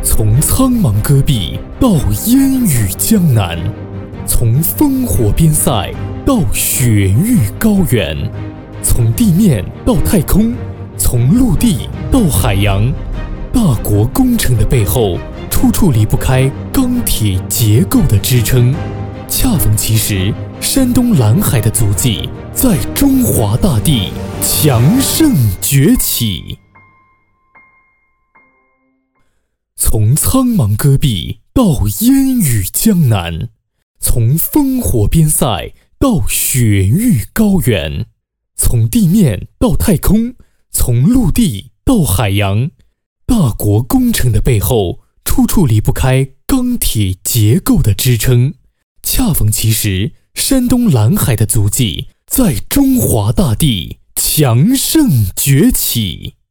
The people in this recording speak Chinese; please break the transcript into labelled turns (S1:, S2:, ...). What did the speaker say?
S1: 从苍茫戈壁到烟雨江南，从烽火边塞到雪域高原，从地面到太空，从陆地到海洋，大国工程的背后，处处离不开钢铁结构的支撑。恰逢其时，山东蓝海的足迹在中华大地强盛崛起。从苍茫戈壁到烟雨江南，从烽火边塞到雪域高原，从地面到太空，从陆地到海洋，大国工程的背后，处处离不开钢铁结构的支撑。恰逢其时，山东蓝海的足迹在中华大地强盛崛起。